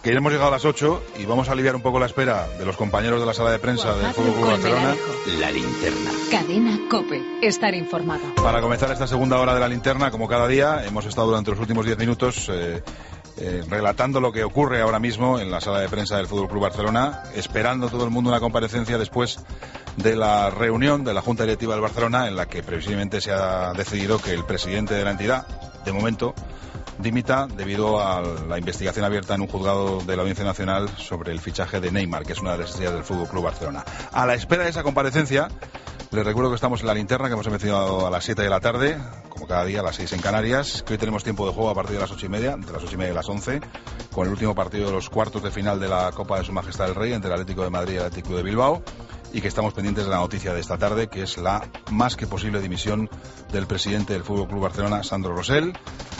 que hemos llegado a las 8 y vamos a aliviar un poco la espera de los compañeros de la sala de prensa del Fútbol Club Barcelona. La linterna. Cadena COPE. Estar informado. Para comenzar esta segunda hora de la linterna, como cada día, hemos estado durante los últimos 10 minutos relatando lo que ocurre ahora mismo en la sala de prensa del Fútbol Club Barcelona, esperando todo el mundo una comparecencia después de la reunión de la Junta Directiva del Barcelona, en la que previsiblemente se ha decidido que el presidente de la entidad, de momento, dimita debido a la investigación abierta en un juzgado de la Audiencia Nacional sobre el fichaje de Neymar, que es una de las estrellas del Fútbol Club Barcelona. A la espera de esa comparecencia, les recuerdo que estamos en la linterna, que hemos empezado a las 7 de la tarde, como cada día, a las 6 en Canarias, que hoy tenemos tiempo de juego a partir de las 8:30, entre las 8:30 y las 11, con el último partido de los cuartos de final de la Copa de Su Majestad el Rey entre el Atlético de Madrid y el Atlético de Bilbao, y que estamos pendientes de la noticia de esta tarde, que es la más que posible dimisión del presidente del Fútbol Club Barcelona, Sandro Rosell,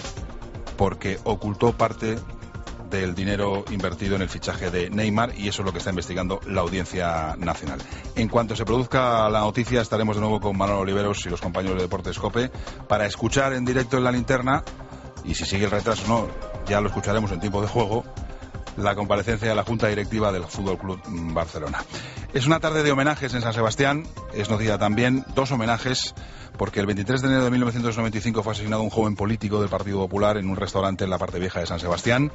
porque ocultó parte del dinero invertido en el fichaje de Neymar, y eso es lo que está investigando la Audiencia Nacional. En cuanto se produzca la noticia, estaremos de nuevo con Manuel Oliveros y los compañeros de Deportes COPE para escuchar en directo en la linterna, y si sigue el retraso no, ya lo escucharemos en tiempo de juego, la comparecencia de la Junta Directiva del Fútbol Club Barcelona. Es una tarde de homenajes en San Sebastián, es noticia también, 2 homenajes, porque el 23 de enero de 1995 fue asesinado un joven político del Partido Popular en un restaurante en la parte vieja de San Sebastián.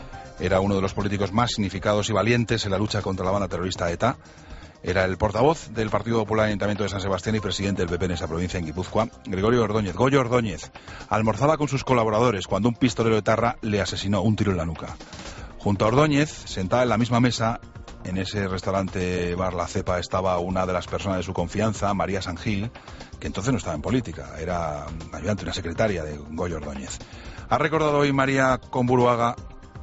Era uno de los políticos más significados y valientes en la lucha contra la banda terrorista ETA. Era el portavoz del Partido Popular en el Ayuntamiento de San Sebastián y presidente del PP en esa provincia, en Guipúzcoa, Gregorio Ordóñez. Goyo Ordóñez almorzaba con sus colaboradores cuando un pistolero etarra le asesinó un tiro en la nuca. Junto a Ordóñez, sentada en la misma mesa, en ese restaurante bar La Cepa, estaba una de las personas de su confianza, María Sangil, que entonces no estaba en política, era ayudante, una secretaria de Goyo Ordóñez. Ha recordado hoy María Comburuaga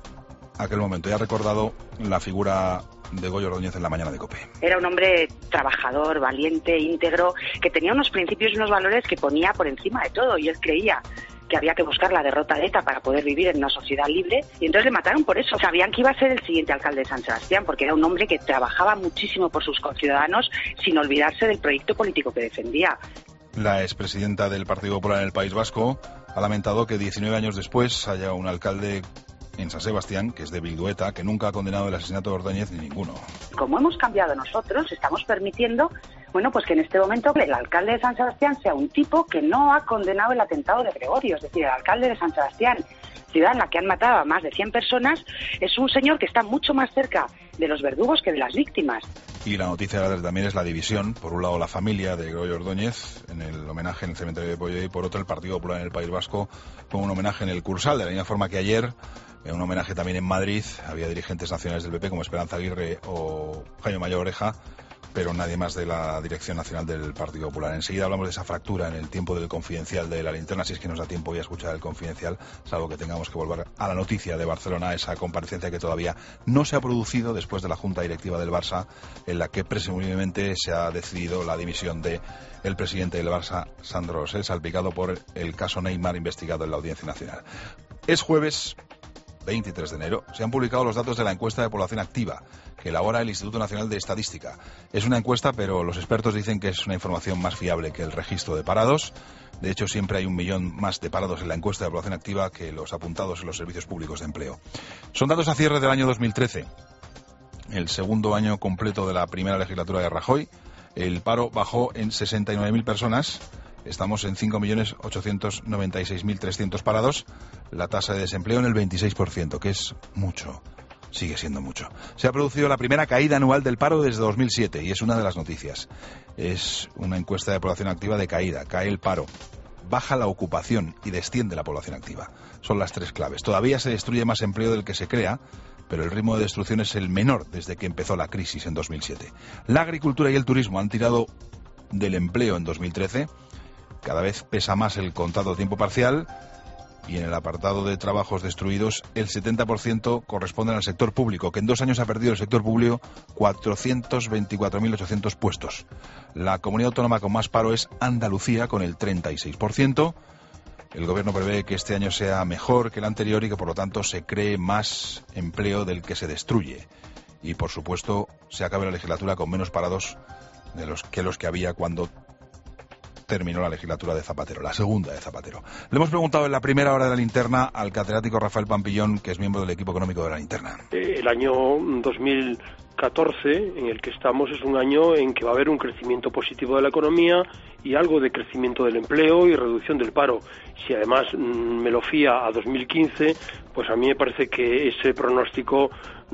aquel momento, y ha recordado la figura de Goyo Ordóñez en la mañana de COPE. Era un hombre trabajador, valiente, íntegro, que tenía unos principios y unos valores que ponía por encima de todo, y él creía que había que buscar la derrota de ETA para poder vivir en una sociedad libre, y entonces le mataron por eso. Sabían que iba a ser el siguiente alcalde de San Sebastián, porque era un hombre que trabajaba muchísimo por sus conciudadanos sin olvidarse del proyecto político que defendía. La expresidenta del Partido Popular en el País Vasco ha lamentado que 19 años después haya un alcalde en San Sebastián, que es de Bildueta, que nunca ha condenado el asesinato de Ordóñez ni ninguno. Como hemos cambiado nosotros, estamos permitiendo, pues que en este momento el alcalde de San Sebastián sea un tipo que no ha condenado el atentado de Gregorio. Es decir, el alcalde de San Sebastián, ciudad en la que han matado a más de 100 personas, es un señor que está mucho más cerca de los verdugos que de las víctimas. Y la noticia también es la división. Por un lado, la familia de Gregorio Ordóñez en el homenaje en el cementerio de Pollé, y por otro, el Partido Popular en el País Vasco con un homenaje en el Cursal, de la misma forma que ayer, en un homenaje también en Madrid, había dirigentes nacionales del PP como Esperanza Aguirre o Jaime Mayor Oreja, pero nadie más de la Dirección Nacional del Partido Popular. Enseguida hablamos de esa fractura en el tiempo del Confidencial de la linterna, si es que nos da tiempo hoy a escuchar el Confidencial, salvo que tengamos que volver a la noticia de Barcelona, esa comparecencia que todavía no se ha producido después de la Junta Directiva del Barça, en la que presumiblemente se ha decidido la dimisión de el presidente del Barça, Sandro Rosell, salpicado por el caso Neymar investigado en la Audiencia Nacional. Es jueves 23 de enero, se han publicado los datos de la encuesta de población activa que elabora el Instituto Nacional de Estadística. Es una encuesta, pero los expertos dicen que es una información más fiable que el registro de parados. De hecho, siempre hay 1 millón más de parados en la encuesta de población activa que los apuntados en los servicios públicos de empleo. Son datos a cierre del año 2013, el segundo año completo de la primera legislatura de Rajoy. El paro bajó en 69.000 personas. Estamos en 5.896.300 parados. La tasa de desempleo en el 26%, que es mucho. Sigue siendo mucho. Se ha producido la primera caída anual del paro desde 2007 y es una de las noticias. Es una encuesta de población activa de caída. Cae el paro, baja la ocupación y desciende la población activa. Son las 3 claves. Todavía se destruye más empleo del que se crea, pero el ritmo de destrucción es el menor desde que empezó la crisis en 2007. La agricultura y el turismo han tirado del empleo en 2013. Cada vez pesa más el contrato a tiempo parcial, y en el apartado de trabajos destruidos el 70% corresponden al sector público, que en 2 años ha perdido el sector público 424.800 puestos. La comunidad autónoma con más paro es Andalucía, con el 36%. El gobierno prevé que este año sea mejor que el anterior y que por lo tanto se cree más empleo del que se destruye. Y por supuesto se acabe la legislatura con menos parados de los que había cuando terminó la legislatura de Zapatero, la segunda de Zapatero. Le hemos preguntado en la primera hora de la linterna al catedrático Rafael Pampillón, que es miembro del equipo económico de la linterna. El año 2014 en el que estamos es un año en que va a haber un crecimiento positivo de la economía y algo de crecimiento del empleo y reducción del paro. Si además me lo fía a 2015, pues a mí me parece que ese pronóstico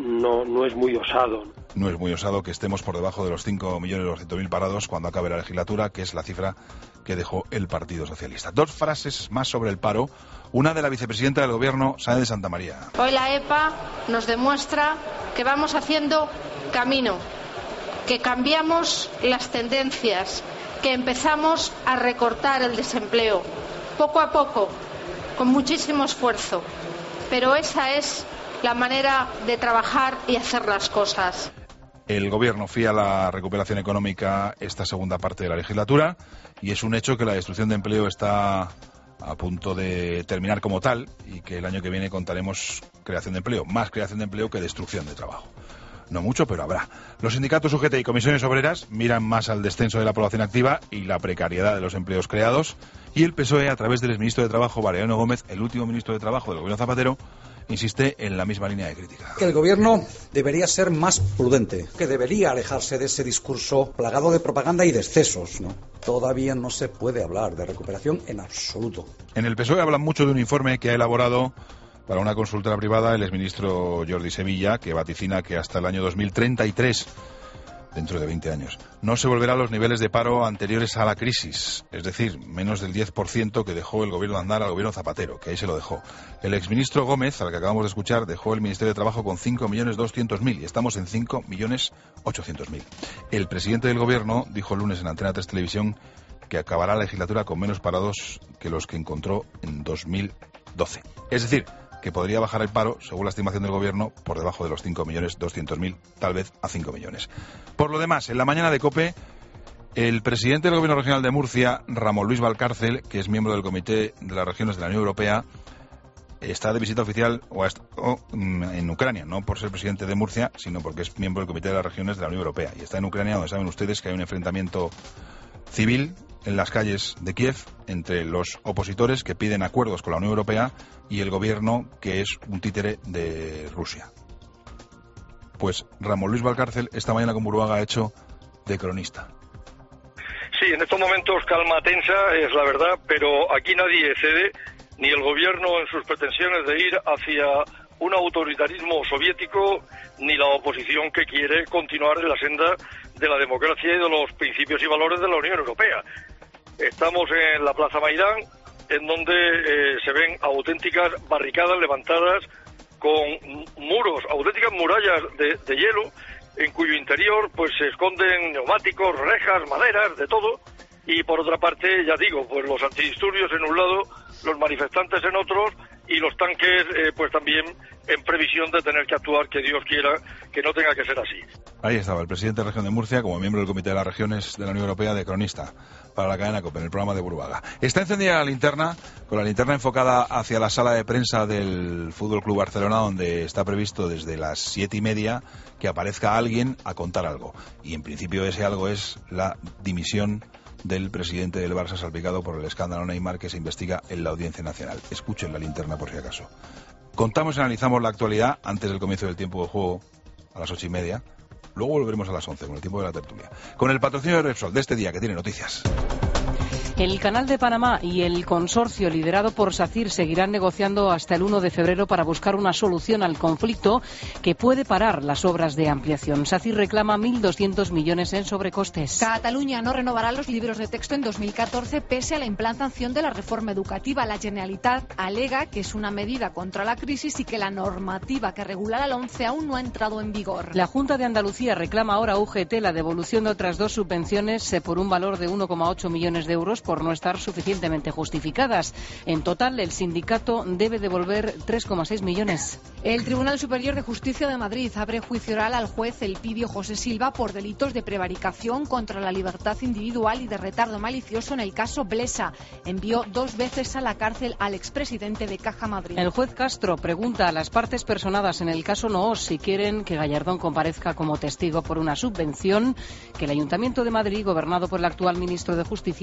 no es muy osado. No es muy osado que estemos por debajo de los 5.200.000 parados cuando acabe la legislatura, que es la cifra que dejó el Partido Socialista. Dos frases más sobre el paro, una de la vicepresidenta del Gobierno, Sáenz de Santamaría. Hoy la EPA nos demuestra que vamos haciendo camino, que cambiamos las tendencias, que empezamos a recortar el desempleo, poco a poco, con muchísimo esfuerzo, pero esa es la manera de trabajar y hacer las cosas. El Gobierno fía la recuperación económica esta segunda parte de la legislatura y es un hecho que la destrucción de empleo está a punto de terminar como tal y que el año que viene contaremos creación de empleo, más creación de empleo que destrucción de trabajo. No mucho, pero habrá. Los sindicatos UGT y comisiones obreras miran más al descenso de la población activa y la precariedad de los empleos creados, y el PSOE, a través del exministro de Trabajo, Valeriano Gómez, el último ministro de Trabajo del Gobierno Zapatero, insiste en la misma línea de crítica. Que el Gobierno debería ser más prudente, que debería alejarse de ese discurso plagado de propaganda y de excesos, ¿no? Todavía no se puede hablar de recuperación en absoluto. En el PSOE hablan mucho de un informe que ha elaborado para una consultora privada el exministro Jordi Sevilla, que vaticina que hasta el año 2033, dentro de 20 años, no se volverá a los niveles de paro anteriores a la crisis, es decir, menos del 10% que dejó el gobierno Aznar al gobierno Zapatero, que ahí se lo dejó. El exministro Gómez, al que acabamos de escuchar, dejó el Ministerio de Trabajo con 5.200.000 y estamos en 5.800.000. El presidente del gobierno dijo el lunes en Antena 3 Televisión que acabará la legislatura con menos parados que los que encontró en 2012. Es decir, que podría bajar el paro, según la estimación del Gobierno, por debajo de los 5.200.000, tal vez a 5 millones. Por lo demás, en la mañana de COPE, el presidente del Gobierno Regional de Murcia, Ramón Luis Valcárcel, que es miembro del Comité de las Regiones de la Unión Europea, está de visita oficial en Ucrania, no por ser presidente de Murcia, sino porque es miembro del Comité de las Regiones de la Unión Europea. Y está en Ucrania, donde saben ustedes que hay un enfrentamiento civil en las calles de Kiev entre los opositores que piden acuerdos con la Unión Europea y el gobierno que es un títere de Rusia. Pues Ramón Luis Valcárcel esta mañana con Burbuaga ha hecho de cronista. Sí, en estos momentos calma tensa es la verdad, pero aquí nadie cede, ni el gobierno en sus pretensiones de ir hacia un autoritarismo soviético, ni la oposición que quiere continuar en la senda de la democracia y de los principios y valores de la Unión Europea. Estamos en la Plaza Maidán, en donde se ven auténticas barricadas levantadas con muros, auténticas murallas de hielo, en cuyo interior pues se esconden neumáticos, rejas, maderas, de todo. Y por otra parte, ya digo, pues los antidisturbios en un lado, los manifestantes en otros y los tanques pues también en previsión de tener que actuar, que Dios quiera que no tenga que ser así. Ahí estaba el presidente de la región de Murcia como miembro del Comité de las Regiones de la Unión Europea de cronista para la cadena COPE en el programa de Burbuaga. Está encendida la linterna, con la linterna enfocada hacia la sala de prensa del Fútbol Club Barcelona, donde está previsto desde las 7:30 que aparezca alguien a contar algo. Y en principio ese algo es la dimisión del presidente del Barça salpicado por el escándalo Neymar, que se investiga en la Audiencia Nacional. Escuchen la linterna por si acaso. Contamos y analizamos la actualidad antes del comienzo del tiempo de juego a las 8:30. Luego volveremos a las 11 con el tiempo de la tertulia. Con el patrocinio de Repsol de este día, que tiene noticias. El Canal de Panamá y el consorcio liderado por SACIR seguirán negociando hasta el 1 de febrero para buscar una solución al conflicto que puede parar las obras de ampliación. SACIR reclama 1.200 millones en sobrecostes. Cataluña no renovará los libros de texto en 2014 pese a la implantación de la reforma educativa. La Generalitat alega que es una medida contra la crisis y que la normativa que regula la LOMCE aún no ha entrado en vigor. La Junta de Andalucía reclama ahora a UGT la devolución de otras dos subvenciones por un valor de 1,8 millones de euros por no estar suficientemente justificadas. En total, el sindicato debe devolver 3,6 millones. El Tribunal Superior de Justicia de Madrid abre juicio oral al juez Elpidio José Silva por delitos de prevaricación contra la libertad individual y de retardo malicioso en el caso Blesa. Envió 2 veces a la cárcel al expresidente de Caja Madrid. El juez Castro pregunta a las partes personadas en el caso Noós si quieren que Gallardón comparezca como testigo por una subvención que el Ayuntamiento de Madrid, gobernado por el actual ministro de Justicia, dio a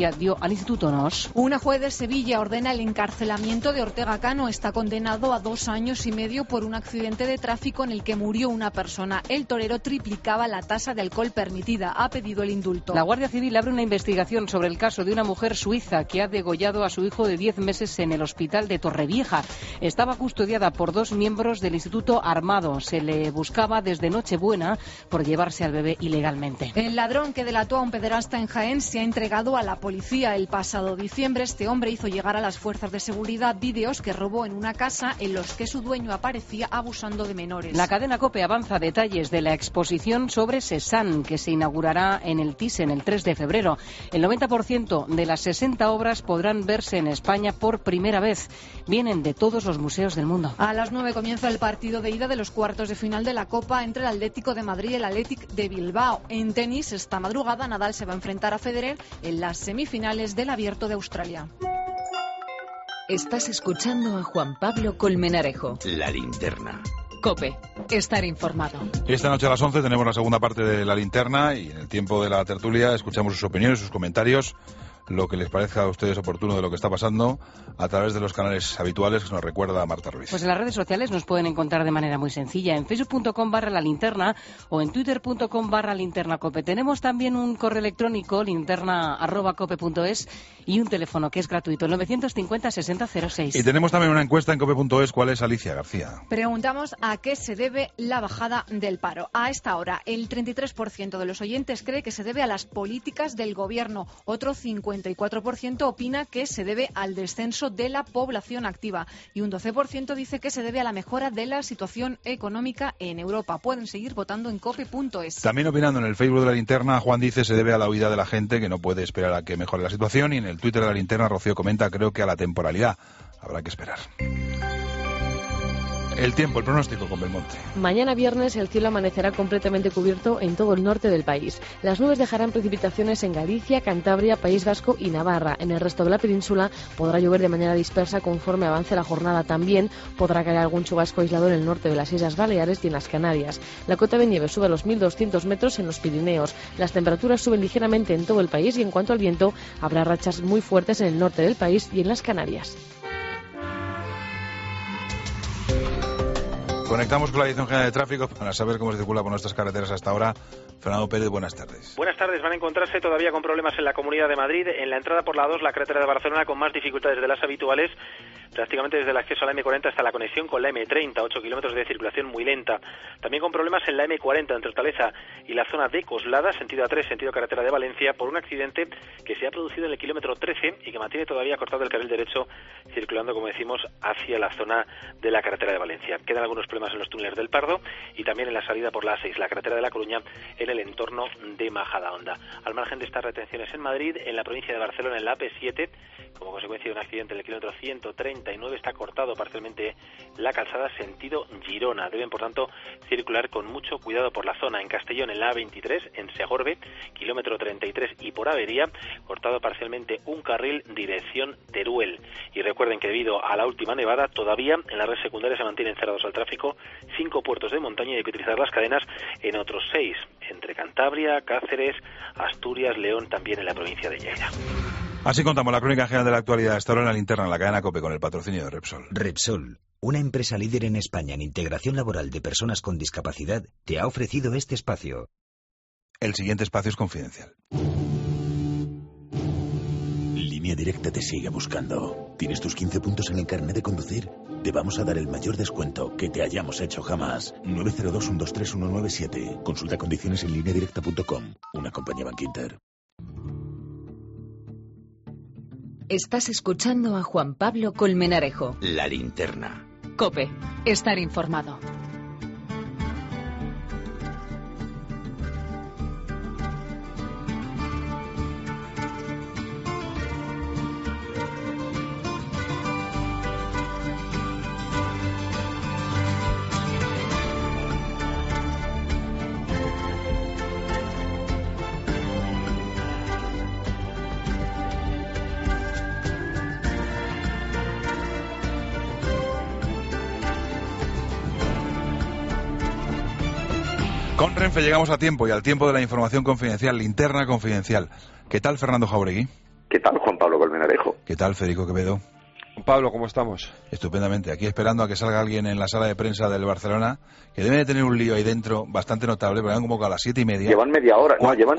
al Instituto NOS. Una juez de Sevilla ordena el encarcelamiento de Ortega Cano. Está condenado a 2 años y medio por un accidente de tráfico en el que murió una persona. El torero triplicaba la tasa de alcohol permitida. Ha pedido el indulto. La Guardia Civil abre una investigación sobre el caso de una mujer suiza que ha degollado a su hijo de 10 meses en el hospital de Torrevieja. Estaba custodiada por 2 miembros del Instituto Armado. Se le buscaba desde Nochebuena por llevarse al bebé ilegalmente. El ladrón que delató a un pederasta en Jaén se ha entregado a la policía. El pasado diciembre este hombre hizo llegar a las fuerzas de seguridad vídeos que robó en una casa en los que su dueño aparecía abusando de menores. La cadena COPE avanza detalles de la exposición sobre Cézanne que se inaugurará en el Thyssen el 3 de febrero. El 90% de las 60 obras podrán verse en España por primera vez. Vienen de todos los museos del mundo. A las 9 comienza el partido de ida de los cuartos de final de la Copa entre el Atlético de Madrid y el Athletic de Bilbao. En tenis, esta madrugada Nadal se va a enfrentar a Federer en las semifinales del Abierto de Australia. Estás escuchando a Juan Pablo Colmenarejo. La Linterna. COPE. Estar informado. Esta noche a las 11 tenemos la segunda parte de La Linterna y en el tiempo de la tertulia escuchamos sus opiniones, sus comentarios, lo que les parezca a ustedes oportuno de lo que está pasando a través de los canales habituales que nos recuerda Marta Ruiz. Pues en las redes sociales nos pueden encontrar de manera muy sencilla en facebook.com/lalinterna o en twitter.com/linternacope. Tenemos también un correo electrónico linterna@cope.es y un teléfono que es gratuito, el 950-6006. Y tenemos también una encuesta en cope.es. ¿Cuál es, Alicia García? Preguntamos a qué se debe la bajada del paro. A esta hora, el 33% de los oyentes cree que se debe a las políticas del gobierno. Otro 54% opina que se debe al descenso de la población activa y un 12% dice que se debe a la mejora de la situación económica en Europa. Pueden seguir votando en cope.es. También opinando en el Facebook de La Linterna, Juan dice se debe a la huida de la gente que no puede esperar a que mejore la situación, y en el Twitter de La Linterna Rocío comenta creo que a la temporalidad. Habrá que esperar. El tiempo, el pronóstico con Belmonte. Mañana viernes el cielo amanecerá completamente cubierto en todo el norte del país. Las nubes dejarán precipitaciones en Galicia, Cantabria, País Vasco y Navarra. En el resto de la península podrá llover de manera dispersa conforme avance la jornada. También podrá caer algún chubasco aislado en el norte de las Islas Baleares y en las Canarias. La cota de nieve sube a los 1.200 metros en los Pirineos. Las temperaturas suben ligeramente en todo el país y en cuanto al viento habrá rachas muy fuertes en el norte del país y en las Canarias. Conectamos con la Dirección General de Tráfico para saber cómo se circula por nuestras carreteras hasta ahora. Fernando Pérez, buenas tardes. Buenas tardes. Van a encontrarse todavía con problemas en la Comunidad de Madrid. En la entrada por la 2, la carretera de Barcelona, con más dificultades de las habituales, prácticamente desde el acceso a la M40 hasta la conexión con la M30, 8 kilómetros de circulación muy lenta. También con problemas en la M40 entre Hortaleza y la zona de Coslada, sentido A3, sentido carretera de Valencia, por un accidente que se ha producido en el kilómetro 13 y que mantiene todavía cortado el carril derecho, circulando, como decimos, hacia la zona de la carretera de Valencia. Quedan algunos problemas en los túneles del Pardo y también en la salida por la A6, la carretera de La Coruña, en el entorno de Majadahonda. Al margen de estas retenciones en Madrid, en la provincia de Barcelona, en la AP7, como consecuencia de un accidente en el kilómetro 139, está cortado parcialmente la calzada sentido Girona. Deben, por tanto, circular con mucho cuidado por la zona. En Castellón, en la A23, en Segorbe, kilómetro 33, y por Avería, cortado parcialmente un carril dirección Teruel. Y recuerden que debido a la última nevada, todavía en la red secundaria se mantienen cerrados al tráfico 5 puertos de montaña y hay que utilizar las cadenas en otros 6, entre Cantabria, Cáceres, Asturias, León, también en la provincia de Lleida. Así contamos la crónica general de la actualidad. Hasta ahora en La Linterna, en la cadena COPE, con el patrocinio de Repsol. Repsol, una empresa líder en España en integración laboral de personas con discapacidad, te ha ofrecido este espacio. El siguiente espacio es confidencial. Línea Directa te sigue buscando. ¿Tienes tus 15 puntos en el carnet de conducir? Te vamos a dar el mayor descuento que te hayamos hecho jamás. 902-123-197. Consulta condiciones en lineadirecta.com. Una compañía Bankinter. Estás escuchando a Juan Pablo Colmenarejo. La Linterna. COPE. Estar informado. Con Renfe llegamos a tiempo y al tiempo de la información confidencial, linterna confidencial. ¿Qué tal, Fernando Jauregui? ¿Qué tal, Juan Pablo Colmenarejo? ¿Qué tal, Federico Quevedo? Pablo, ¿cómo estamos? Estupendamente, aquí esperando a que salga alguien en la sala de prensa del Barcelona, que debe de tener un lío ahí dentro bastante notable, porque han convocado a las 7:30. Llevan media hora, no, llevan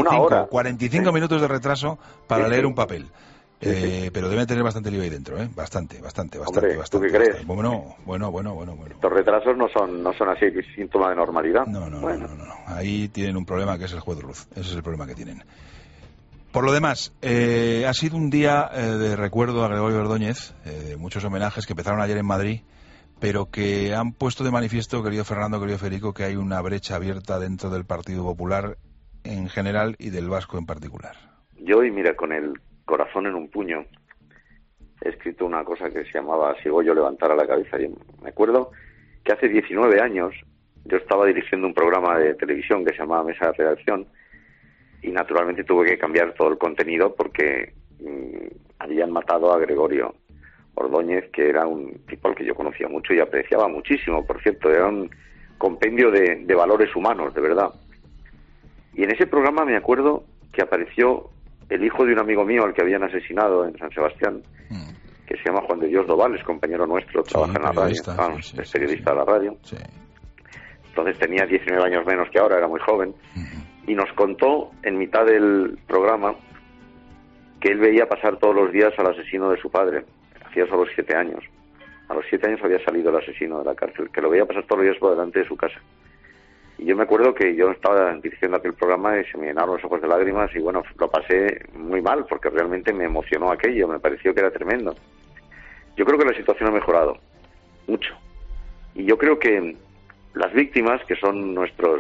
45 minutos de retraso para leer un papel. Pero debe tener bastante lío ahí dentro, bastante. Hombre, ¿tú qué crees? Bueno. Estos retrasos no son así síntoma de normalidad. No. Ahí tienen un problema que es el juez Ruz. Ese es el problema que tienen. Por lo demás, ha sido un día de recuerdo a Gregorio Ordóñez, de muchos homenajes que empezaron ayer en Madrid, pero que han puesto de manifiesto, querido Fernando, querido Federico, que hay una brecha abierta dentro del Partido Popular en general y del Vasco en particular. Yo, y mira, con el corazón en un puño, he escrito una cosa que se llamaba "Si Goyo levantara la cabeza". Y me acuerdo que hace 19 años yo estaba dirigiendo un programa de televisión que se llamaba Mesa de Redacción, y naturalmente tuve que cambiar todo el contenido porque habían matado a Gregorio Ordóñez, que era un tipo al que yo conocía mucho y apreciaba muchísimo, por cierto, era un compendio de valores humanos, de verdad. Y en ese programa me acuerdo que apareció el hijo de un amigo mío al que habían asesinado en San Sebastián, que se llama Juan de Dios Doval, es compañero nuestro, trabaja en la radio, es periodista de la radio. Sí. Entonces tenía 19 años menos que ahora, era muy joven. Y nos contó en mitad del programa que él veía pasar todos los días al asesino de su padre. Hacía solo 7 años. A los 7 años había salido el asesino de la cárcel, que lo veía pasar todos los días por delante de su casa. Y yo me acuerdo que yo estaba dirigiendo aquel programa y se me llenaron los ojos de lágrimas y bueno, lo pasé muy mal porque realmente me emocionó aquello, me pareció que era tremendo. Yo creo que la situación ha mejorado mucho. Y yo creo que las víctimas, que son nuestros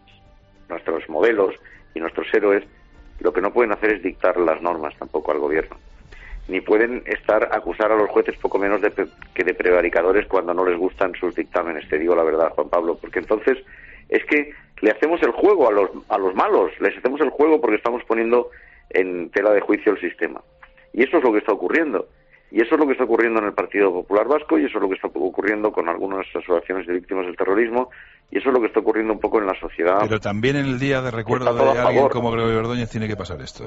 modelos y nuestros héroes, lo que no pueden hacer es dictar las normas tampoco al gobierno, ni pueden acusar a los jueces poco menos que de prevaricadores cuando no les gustan sus dictámenes, te digo la verdad, Juan Pablo, porque entonces es que le hacemos el juego a los malos, les hacemos el juego porque estamos poniendo en tela de juicio el sistema, y eso es lo que está ocurriendo. Y eso es lo que está ocurriendo en el Partido Popular Vasco, y eso es lo que está ocurriendo con algunas asociaciones de víctimas del terrorismo, y eso es lo que está ocurriendo un poco en la sociedad. Pero también en el día de recuerdo de alguien como Gregorio Ordóñez tiene que pasar esto.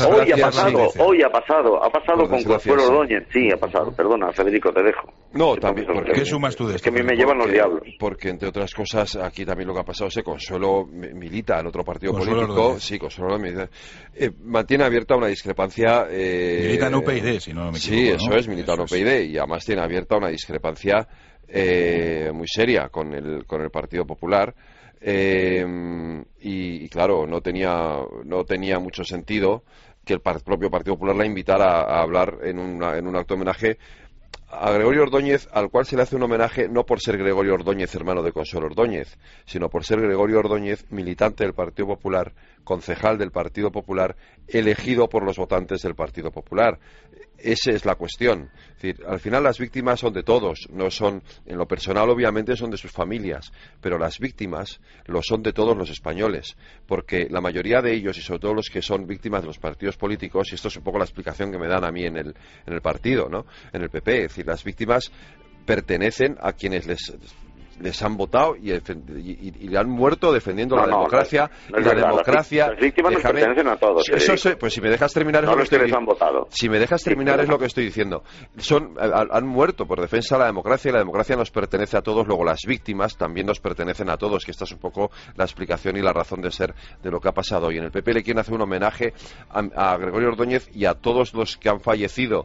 Hoy ha pasado con Consuelo Ordóñez, sí, ha pasado. Perdona, Federico, te dejo. No, también. ¿Qué sumas tú de esto? Es que a mí me llevan los diablos. Porque, entre otras cosas, aquí también lo que ha pasado es que Consuelo milita en otro partido Consuelo político. Ordóñez. Sí, Consuelo Ordóñez. Mantiene abierta una discrepancia. Milita en UPyD, si no me equivoco. Sí, eso es, milita en UPyD. Y además tiene abierta una discrepancia muy seria con el Partido Popular. Y claro, no tenía mucho sentido que el propio Partido Popular la invitara a hablar en un acto de homenaje a Gregorio Ordóñez, al cual se le hace un homenaje no por ser Gregorio Ordóñez, hermano de Consuelo Ordóñez, sino por ser Gregorio Ordóñez, militante del Partido Popular, concejal del Partido Popular, elegido por los votantes del Partido Popular. Esa es la cuestión. Es decir, al final las víctimas son de todos, no son, en lo personal obviamente son de sus familias, pero las víctimas lo son de todos los españoles, porque la mayoría de ellos, y sobre todo los que son víctimas de los partidos políticos, y esto es un poco la explicación que me dan a mí en el partido, ¿no? En el PP, es decir, las víctimas pertenecen a quienes les han votado y han muerto defendiendo la democracia. No, la democracia. Las víctimas nos pertenecen a todos. Pues si me dejas terminar es lo que estoy diciendo. Si me dejas terminar es lo que estoy diciendo. Han muerto por defensa de la democracia, y la democracia nos pertenece a todos. Luego las víctimas también nos pertenecen a todos, que esta es un poco la explicación y la razón de ser de lo que ha pasado hoy. En el PP le quieren hacer un homenaje a Gregorio Ordóñez y a todos los que han fallecido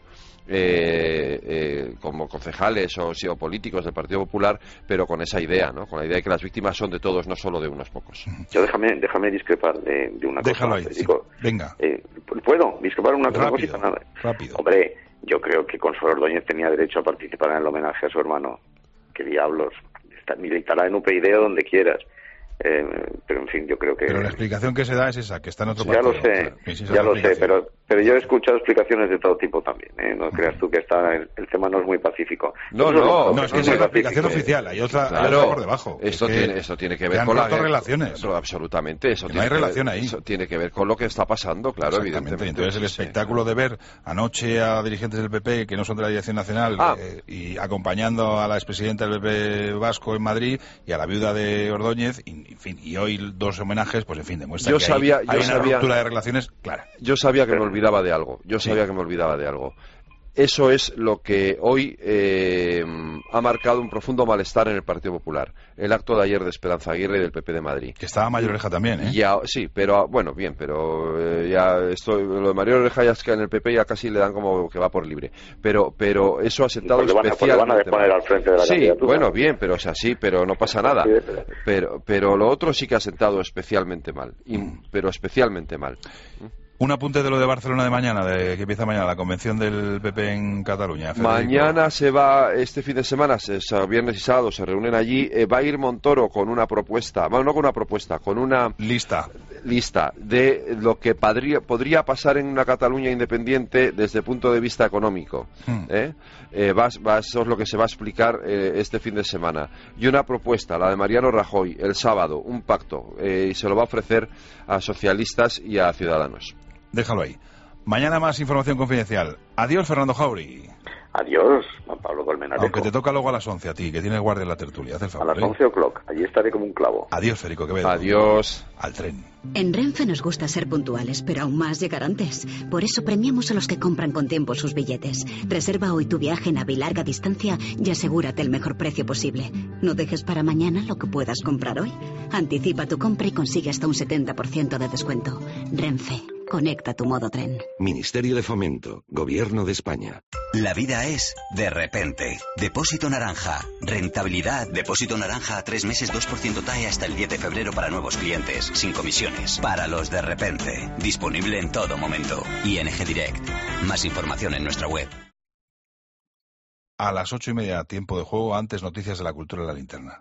como concejales o políticos del Partido Popular, pero con esa idea, ¿no? Con la idea de que las víctimas son de todos, no solo de unos pocos. Yo déjame discrepar de una cosa. Déjalo ahí, sí. Venga. ¿Puedo discrepar una cosa? Rápido. Hombre, yo creo que Consuelo Ordóñez tenía derecho a participar en el homenaje a su hermano. ¿Qué diablos? Militará en UPyD o donde quieras. Pero en fin, yo creo que... Pero la explicación que se da es esa, que está en otro partido. Ya lo sé, pero yo he escuchado explicaciones de todo tipo también, no creas tú que el tema no es muy pacífico. No, es que esa es la explicación oficial, hay otra por debajo. Esto tiene que ver con las relaciones. Absolutamente, no hay relación ahí. Eso tiene que ver con lo que está pasando, claro, evidentemente. Entonces el espectáculo de ver anoche a dirigentes del PP que no son de la Dirección Nacional y acompañando a la expresidenta del PP vasco en Madrid y a la viuda de Ordóñez, y hoy 2 homenajes, pues en fin, demuestra hay una ruptura de relaciones clara. Yo sabía que no olvidaba de algo. Yo sabía que me olvidaba de algo. Eso es lo que hoy ha marcado un profundo malestar en el Partido Popular. El acto de ayer de Esperanza Aguirre y del PP de Madrid. Que estaba María Oreja también, ¿eh? Ya, sí, pero bueno, bien, pero ya lo de María Oreja ya es que en el PP ya casi le dan como que va por libre. Pero eso ha sentado especialmente. Le van a poner al frente de la candidatura. Bueno, bien, pero o sea, sí, pero no pasa nada. Pero lo otro sí que ha sentado especialmente mal, pero especialmente mal. Un apunte de lo de Barcelona de mañana, que empieza mañana, la convención del PP en Cataluña. Federico. Mañana se va, este fin de semana, viernes y sábado, se reúnen allí. Va a ir Montoro con una propuesta, bueno, no con una propuesta, con una lista de lo que podría pasar en una Cataluña independiente desde el punto de vista económico. Eso es lo que se va a explicar este fin de semana. Y una propuesta, la de Mariano Rajoy, el sábado, un pacto, y se lo va a ofrecer a socialistas y a Ciudadanos. Déjalo ahí. Mañana más información confidencial. Adiós, Fernando Jauri. Adiós, Juan Pablo Colmenarejo. Aunque te toca luego a las 11 a ti, que tienes guardia en la tertulia. Haz el favor. A las 11 o'clock. Allí estaré como un clavo. Adiós, Federico Quevedo. Adiós. Al tren. En Renfe nos gusta ser puntuales, pero aún más llegar antes. Por eso premiamos a los que compran con tiempo sus billetes. Reserva hoy tu viaje en AVE larga distancia y asegúrate el mejor precio posible. No dejes para mañana lo que puedas comprar hoy. Anticipa tu compra y consigue hasta un 70% de descuento. Renfe. Conecta tu modo tren. Ministerio de Fomento, Gobierno de España. La vida es de repente. Depósito Naranja. Rentabilidad. Depósito Naranja a 3 meses, 2% TAE hasta el 10 de febrero para nuevos clientes. Sin comisiones. Para los de repente. Disponible en todo momento. ING Direct. Más información en nuestra web. A las 8:30, tiempo de juego. Antes, noticias de la cultura de la linterna.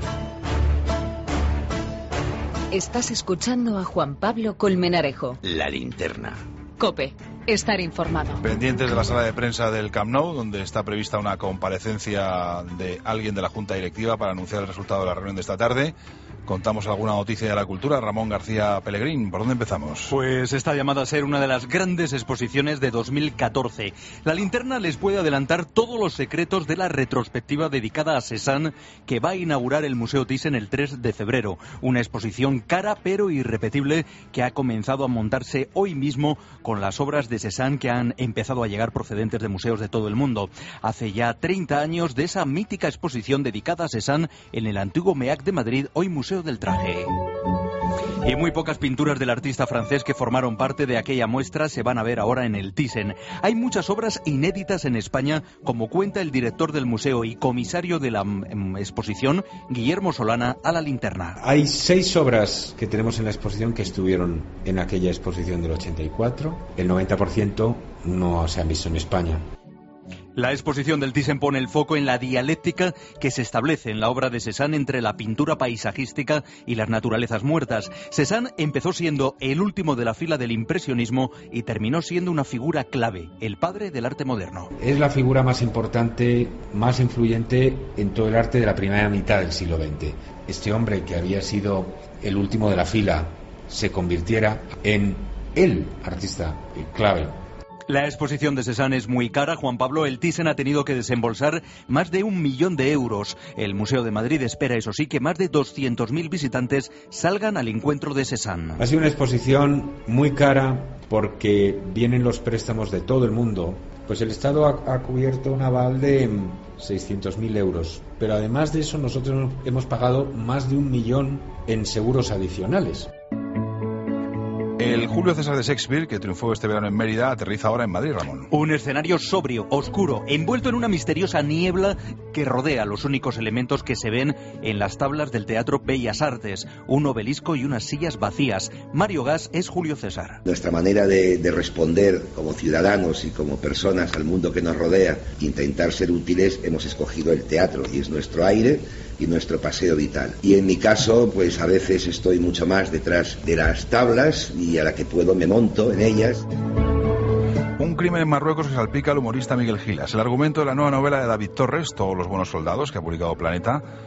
Estás escuchando a Juan Pablo Colmenarejo. La linterna. COPE. Estar informado. Pendientes de la sala de prensa del Camp Nou, donde está prevista una comparecencia de alguien de la Junta Directiva para anunciar el resultado de la reunión de esta tarde. Contamos alguna noticia de la cultura. Ramón García Pellegrín, ¿por dónde empezamos? Pues está llamada a ser una de las grandes exposiciones de 2014. La linterna les puede adelantar todos los secretos de la retrospectiva dedicada a Cézanne que va a inaugurar el Museo Thyssen el 3 de febrero. Una exposición cara pero irrepetible que ha comenzado a montarse hoy mismo con las obras de Cézanne que han empezado a llegar procedentes de museos de todo el mundo. Hace ya 30 años de esa mítica exposición dedicada a Cézanne en el antiguo MEAC de Madrid, hoy Museo del Traje. Y muy pocas pinturas del artista francés que formaron parte de aquella muestra se van a ver ahora en el Thyssen. Hay muchas obras inéditas en España, como cuenta el director del museo y comisario de la exposición, Guillermo Solana, a la linterna. Hay 6 obras que tenemos en la exposición que estuvieron en aquella exposición del 84. El 90% no se han visto en España. La exposición del Thyssen pone el foco en la dialéctica que se establece en la obra de Cézanne entre la pintura paisajística y las naturalezas muertas. Cézanne empezó siendo el último de la fila del impresionismo y terminó siendo una figura clave, el padre del arte moderno. Es la figura más importante, más influyente en todo el arte de la primera mitad del siglo XX. Este hombre, que había sido el último de la fila, se convirtiera en el artista clave. La exposición de Cézanne es muy cara, Juan Pablo. El Thyssen ha tenido que desembolsar más de 1 millón de euros. El Museo de Madrid espera, eso sí, que más de 200.000 visitantes salgan al encuentro de Cézanne. Ha sido una exposición muy cara porque vienen los préstamos de todo el mundo. Pues el Estado ha cubierto un aval de 600.000 euros. Pero además de eso, nosotros hemos pagado más de 1 millón en seguros adicionales. El Julio César de Shakespeare, que triunfó este verano en Mérida, aterriza ahora en Madrid, Ramón. Un escenario sobrio, oscuro, envuelto en una misteriosa niebla que rodea los únicos elementos que se ven en las tablas del Teatro Bellas Artes, un obelisco y unas sillas vacías. Mario Gas es Julio César. Nuestra manera de responder como ciudadanos y como personas al mundo que nos rodea, intentar ser útiles, hemos escogido el teatro y es nuestro aire y nuestro paseo vital. Y en mi caso, pues a veces estoy mucho más detrás de las tablas y a la que puedo me monto en ellas. Un crimen en Marruecos que salpica al humorista Miguel Gilas. El argumento de la nueva novela de David Torres, Todos los buenos soldados, que ha publicado Planeta,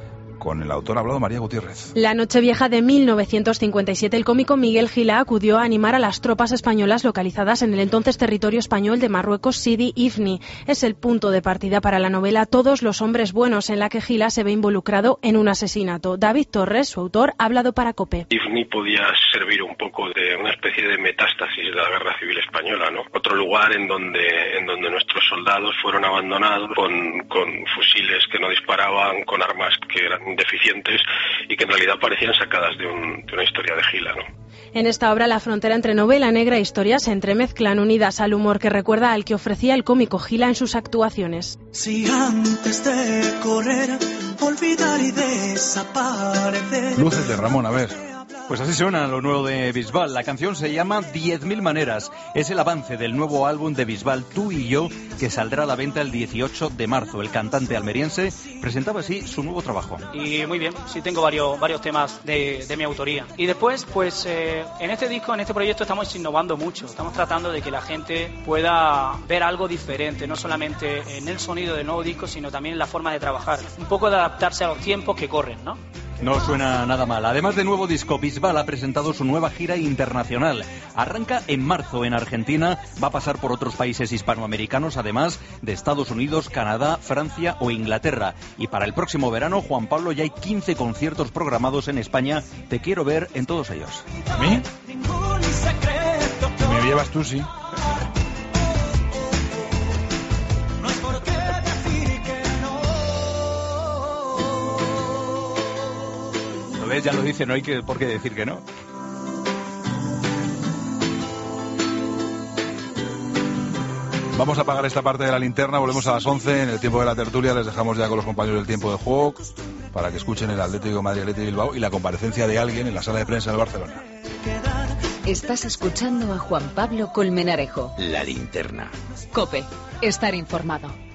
Con el autor ha hablado María Gutiérrez. La Nochevieja de 1957, el cómico Miguel Gila acudió a animar a las tropas españolas localizadas en el entonces territorio español de Marruecos, Sidi Ifni. Es el punto de partida para la novela Todos los hombres buenos, en la que Gila se ve involucrado en un asesinato. David Torres, su autor, ha hablado para COPE. Ifni podía servir un poco de una especie de metástasis de la Guerra Civil Española, ¿no? Otro lugar en donde nuestros soldados fueron abandonados con fusiles que no disparaban, con armas que eran deficientes y que en realidad parecían sacadas de una historia de Gila, ¿no? En esta obra la frontera entre novela negra e historia se entremezclan, unidas al humor que recuerda al que ofrecía el cómico Gila en sus actuaciones. Si antes de correr, olvidar y desaparecer. Luces de Ramón, a ver. Pues así suena lo nuevo de Bisbal. La canción se llama 10.000 maneras. Es el avance del nuevo álbum de Bisbal, Tú y yo, que saldrá a la venta el 18 de marzo. El cantante almeriense presentaba así su nuevo trabajo. Y muy bien, sí tengo varios temas de mi autoría. Y después, pues en este disco, en este proyecto estamos innovando mucho. Estamos tratando de que la gente pueda ver algo diferente, no solamente en el sonido del nuevo disco, sino también en la forma de trabajar. Un poco de adaptarse a los tiempos que corren, ¿no? No suena nada mal. Además de nuevo disco, Bisbal ha presentado su nueva gira internacional. Arranca en marzo en Argentina, va a pasar por otros países hispanoamericanos, además de Estados Unidos, Canadá, Francia o Inglaterra. Y para el próximo verano, Juan Pablo, ya hay 15 conciertos programados en España. Te quiero ver en todos ellos. ¿A mí? Me llevas tú, sí. Ya lo dice, no hay por qué decir que no. Vamos a apagar esta parte de la linterna, volvemos a las 11 en el tiempo de la tertulia. Les dejamos ya con los compañeros del tiempo de juego para que escuchen el Atlético de Madrid, Atlético de Bilbao y la comparecencia de alguien en la sala de prensa del Barcelona. Estás escuchando a Juan Pablo Colmenarejo. La linterna. COPE. Estar informado.